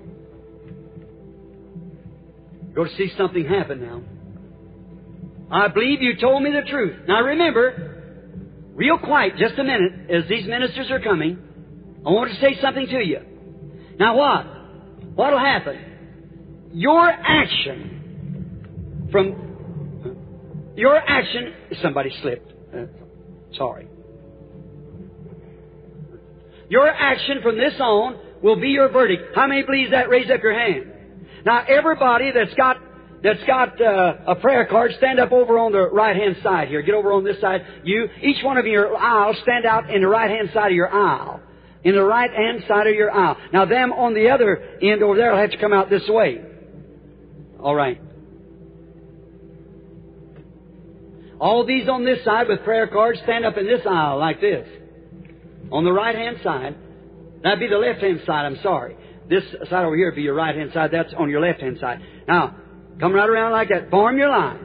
Go to see something happen now. I believe you told me the truth. Now remember, real quiet, just a minute, as these ministers are coming, I want to say something to you. Now what? What'll happen? Your action from your action. Somebody slipped. Uh, sorry. Your action from this on will be your verdict. How many believe that? Raise up your hand. Now everybody that's got that's got uh, a prayer card, stand up over on the right hand side here. Get over on this side. You, each one of your aisles, stand out in the right hand side of your aisle. In the right-hand side of your aisle. Now, them on the other end over there will have to come out this way. All right. All these on this side with prayer cards, stand up in this aisle like this. On the right-hand side. That'd be the left-hand side, I'm sorry. This side over here would be your right-hand side. That's on your left-hand side. Now, come right around like that. Form your line.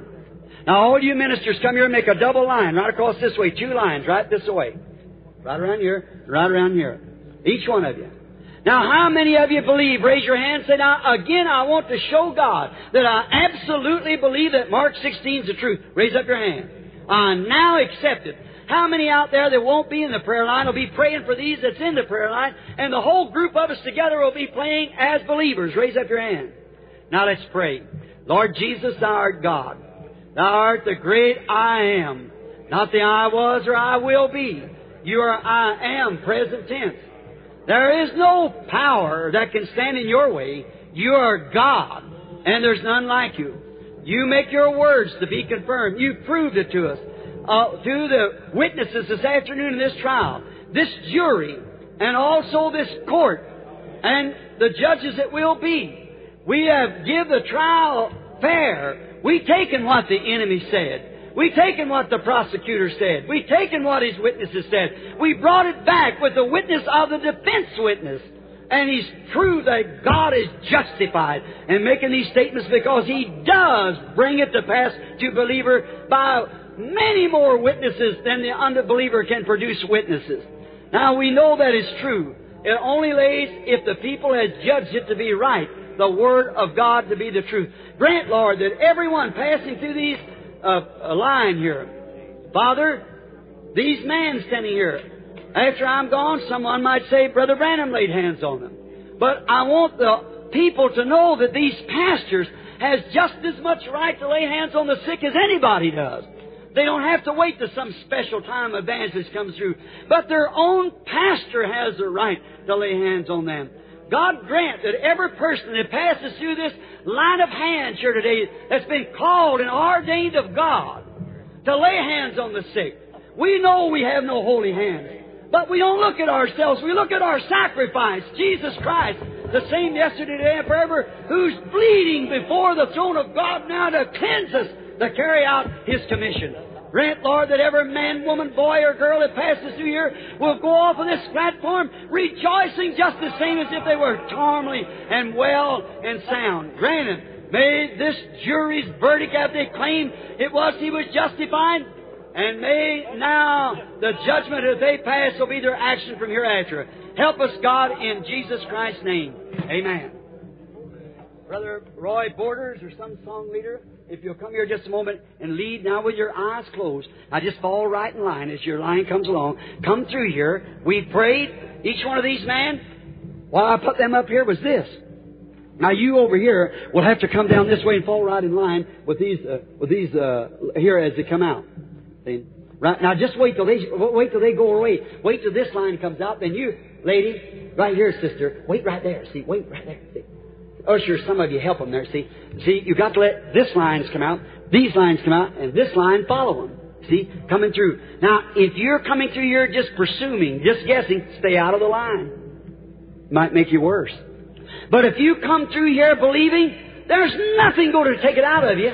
Now, all you ministers, come here and make a double line right across this way. Two lines right this way. Right around here, right around here. Each one of you. Now, how many of you believe? Raise your hand and say, now, again, I want to show God that I absolutely believe that Mark sixteen is the truth. Raise up your hand. I now accept it. How many out there that won't be in the prayer line will be praying for these that's in the prayer line, and the whole group of us together will be praying as believers? Raise up your hand. Now let's pray. Lord Jesus, Thou art God. Thou art the great I am. Not the I was or I will be. You are I am, present tense. There is no power that can stand in your way. You are God, and there's none like you. You make your words to be confirmed. You've proved it to us. Uh, through the witnesses this afternoon in this trial, this jury, and also this court, and the judges that will be. We have give the trial fair. We've taken what the enemy said. We've taken what the prosecutor said. We've taken what his witnesses said. We brought it back with the witness of the defense witness. And he's proved that God is justified in making these statements, because He does bring it to pass to believer by many more witnesses than the unbeliever can produce witnesses. Now, we know that is true. It only lays if the people has judged it to be right, the Word of God to be the truth. Grant, Lord, that everyone passing through these uh, a line here, Father, these men standing here, after I'm gone, someone might say, Brother Branham laid hands on them. But I want the people to know that these pastors has just as much right to lay hands on the sick as anybody does. They don't have to wait till some special time evangelist comes through. But their own pastor has the right to lay hands on them. God grant that every person that passes through this line of hands here today that's been called and ordained of God to lay hands on the sick. We know we have no holy hands, but we don't look at ourselves. We look at our sacrifice, Jesus Christ, the same yesterday, today, and forever, who's bleeding before the throne of God now to cleanse us, to carry out His commission. Grant, Lord, that every man, woman, boy, or girl that passes through here will go off of this platform rejoicing just the same as if they were calmly and well and sound. Granted, may this jury's verdict, after they claim it was he was justified, and may now the judgment that they pass will be their action from hereafter. Help us, God, in Jesus Christ's name. Amen. Brother Roy Borders or some song leader, if you'll come here just a moment and lead now with your eyes closed. I just fall right in line as your line comes along. Come through here. We prayed. Each one of these men, why I put them up here was this. Now you over here will have to come down this way and fall right in line with these, uh, with these uh, here as they come out. See? Right now, just wait till they wait till they go away. Wait till this line comes out. Then you, lady, right here, sister, wait right there. See, wait right there. See. Oh, sure, some of you help them there. See, see, you've got to let this lines come out, these lines come out, and this line follow them. See, coming through. Now, if you're coming through here just presuming, just guessing, stay out of the line. Might make you worse. But if you come through here believing, there's nothing going to take it out of you.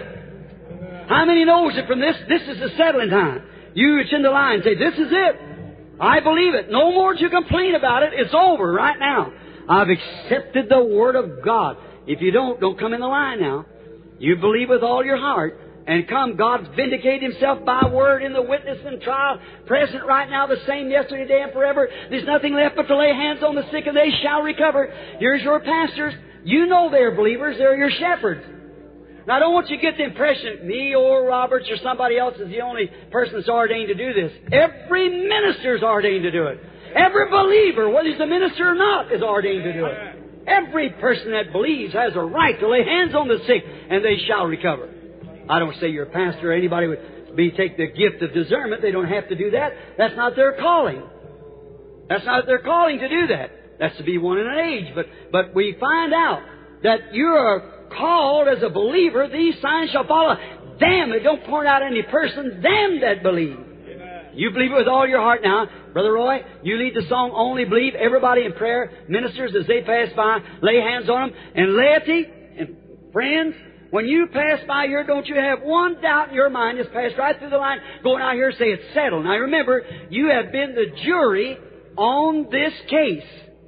How many knows that from this, this is the settling time? You, it's in the line, say, this is it. I believe it. No more to complain about it. It's over right now. I've accepted the Word of God. If you don't, don't come in the line now. You believe with all your heart and come. God's vindicated Himself by Word in the witness and trial, present right now, the same yesterday, today, and forever. There's nothing left but to lay hands on the sick and they shall recover. Here's your pastors. You know they're believers. They're your shepherds. Now, I don't want you to get the impression me or Roberts or somebody else is the only person that's ordained to do this. Every minister is ordained to do it. Every believer, whether he's a minister or not, is ordained to do it. Every person that believes has a right to lay hands on the sick, and they shall recover. I don't say you're a pastor or anybody would be take the gift of discernment. They don't have to do that. That's not their calling. That's not their calling to do that. That's to be one in an age. But but we find out that you are called as a believer. These signs shall follow them that don't point out any person, them that believe. You believe it with all your heart now. Brother Roy, you lead the song, Only Believe. Everybody in prayer, ministers as they pass by, lay hands on them. And laity and friends, when you pass by here, don't you have one doubt in your mind. Just pass right through the line, going out here and say it's settled. Now remember, you have been the jury on this case.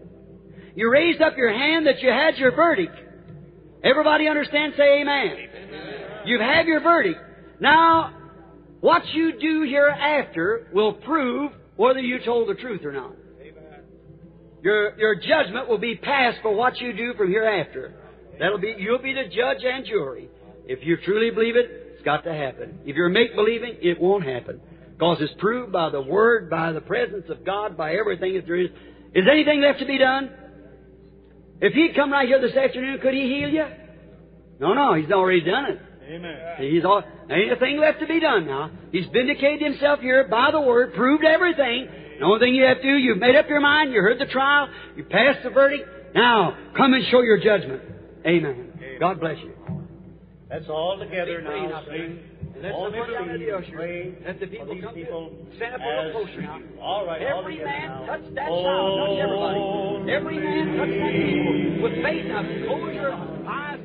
You raised up your hand that you had your verdict. Everybody understand? Say amen. Amen. You've had your verdict. Now, what you do hereafter will prove whether you told the truth or not. Your, your judgment will be passed for what you do from hereafter. That'll be, you'll be the judge and jury. If you truly believe it, it's got to happen. If you're make-believing, it won't happen. Because it's proved by the Word, by the presence of God, by everything that there is. Is anything left to be done? If He'd come right here this afternoon, could He heal you? No, no, He's already done it. Amen. He's all, ain't a thing left to be done now. He's vindicated Himself here by the Word, proved everything. The only thing you have to do, you've made up your mind, you heard the trial, you passed the verdict. Now, come and show your judgment. Amen. Amen. God bless you. That's all together Praying now. out there. Sing. Let All someone down at the believe, ushers. pray Let the for people these come. people Stand up a little as closer we now. do. All right, all Every together man now. touch that child, touch everybody. Every man touch that people with faith. Now close your eyes.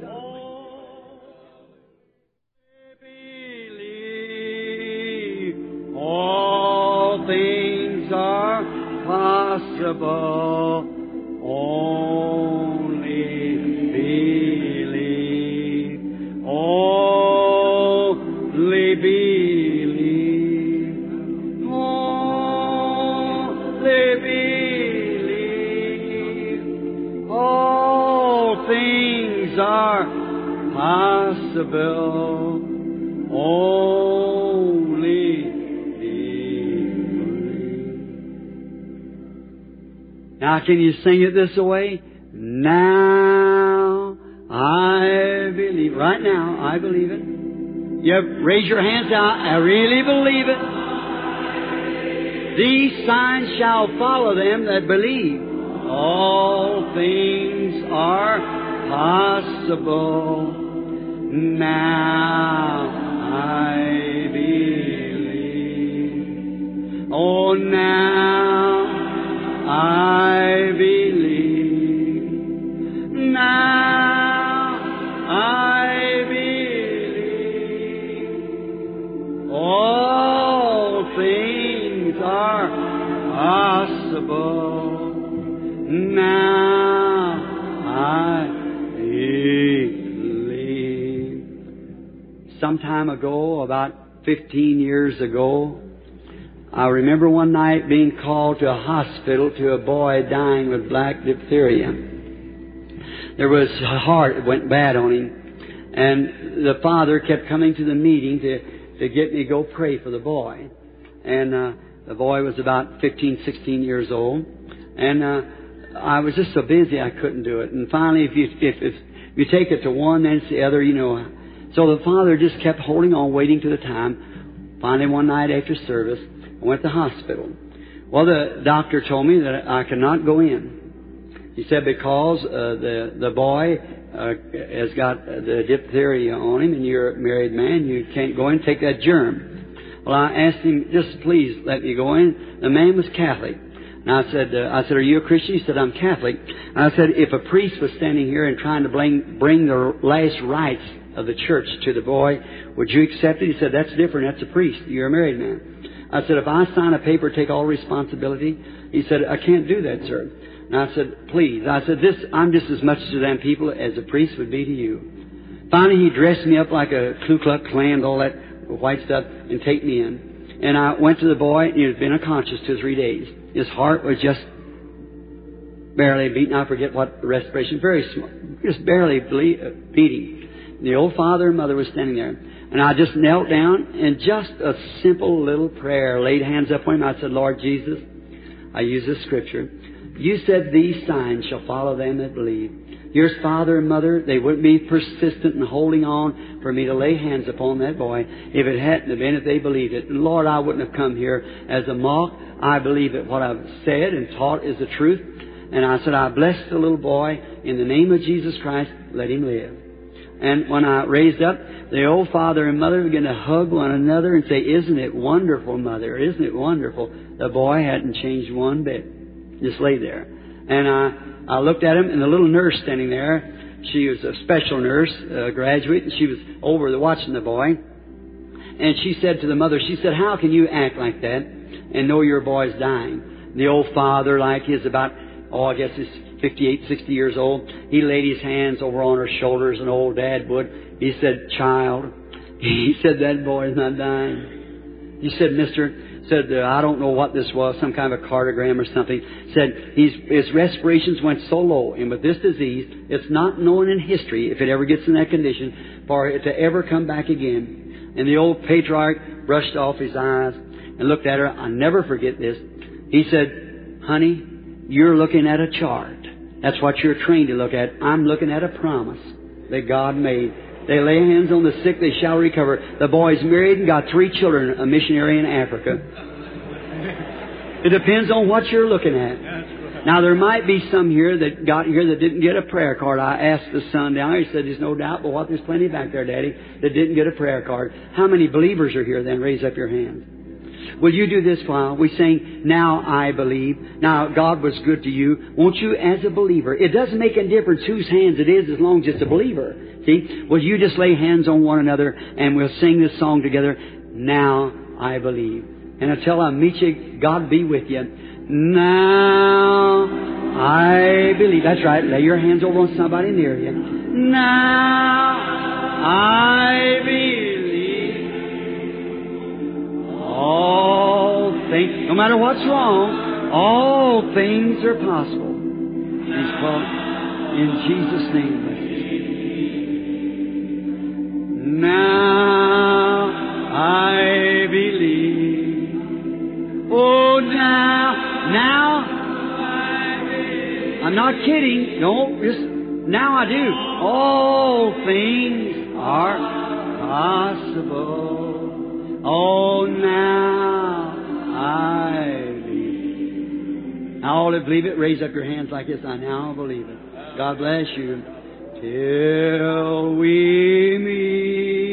Believe all things are possible. Only believe. Only believe. Only believe. All things are possible. Only believe. Now, can you sing it this way? Now I believe. Right now, I believe it. You raise your hands out. I really believe it. These signs shall follow them that believe. All things are possible. Now I believe. Oh, now I believe. Now I believe. All things are possible. Now I believe. Some time ago, about fifteen years ago, I remember one night being called to a hospital to a boy dying with black diphtheria. There was a heart that went bad on him, and the father kept coming to the meeting to, to get me to go pray for the boy. And uh, the boy was about fifteen, sixteen years old, and uh, I was just so busy I couldn't do it. And finally, if you if, if you take it to one, then it's the other, you know. So the father just kept holding on, waiting to the time. Finally, one night after service, I went to the hospital. Well, the doctor told me that I could not go in. He said because uh, the the boy uh, has got the diphtheria on him, and you're a married man, you can't go in and take that germ. Well, I asked him, just please let me go in. The man was Catholic. And I said, uh, I said, are you a Christian? He said, I'm Catholic. And I said, if a priest was standing here and trying to bring, bring the last rites of the church to the boy, would you accept it? He said, that's different. That's a priest. You're a married man. I said, if I sign a paper, take all responsibility? He said, I can't do that, sir. And I said, please. I said, this, I'm just as much to them people as a priest would be to you. Finally, he dressed me up like a Ku Klux Klan, all that white stuff, and take me in. And I went to the boy, and he had been unconscious two or three days. His heart was just barely beating. I forget what respiration, very small, just barely ble- uh, beating. And the old father and mother was standing there. And I just knelt down and just a simple little prayer, laid hands up on him. I said, Lord Jesus, I use this scripture. You said these signs shall follow them that believe. Your father and mother, they wouldn't be persistent in holding on for me to lay hands upon that boy if it hadn't have been, if they believed it. And Lord, I wouldn't have come here as a mock. I believe that what I've said and taught is the truth. And I said, I bless the little boy in the name of Jesus Christ. Let him live. And when I raised up, the old father and mother began to hug one another and say, isn't it wonderful, Mother? Isn't it wonderful? The boy hadn't changed one bit. Just lay there. And I, I looked at him, and the little nurse standing there, she was a special nurse, a graduate, and she was over the, watching the boy. And she said to the mother, she said, how can you act like that and know your boy's dying? The old father, like his about, oh, I guess he's fifty-eight, sixty years old, he laid his hands over on her shoulders, and old Dad would. He said, child, He said, that boy's not dying. He said, Mister, said, uh, I don't know what this was, some kind of a cardiogram or something. Said, he's, his respirations went so low, and with this disease, it's not known in history, if it ever gets in that condition, for it to ever come back again. And the old patriarch brushed off his eyes and looked at her. I'll never forget this. He said, honey, you're looking at a chart. That's what you're trained to look at. I'm looking at a promise that God made. They lay hands on the sick, they shall recover. The boy's married and got three children, a missionary in Africa. It depends on what you're looking at. Now, there might be some here that got here that didn't get a prayer card. I asked the son down there. He said, there's no doubt, but what, there's plenty back there, Daddy, that didn't get a prayer card. How many believers are here then? Raise up your hand. Will you do this while we sing, Now I Believe? Now, God was good to you. Won't you, as a believer, it doesn't make a difference whose hands it is as long as it's a believer. See? Will you just lay hands on one another and we'll sing this song together, Now I Believe. And until I meet you, God be with you. Now I believe. That's right. Lay your hands over on somebody near you. Now I believe. All things, no matter what's wrong, all things are possible. He's called in Jesus' name. Now I believe. Oh, now, now. I'm not kidding. No, just now I do. All things are possible. Oh, now I believe. Now all that believe it, raise up your hands like this. I now believe it. God bless you. Till we meet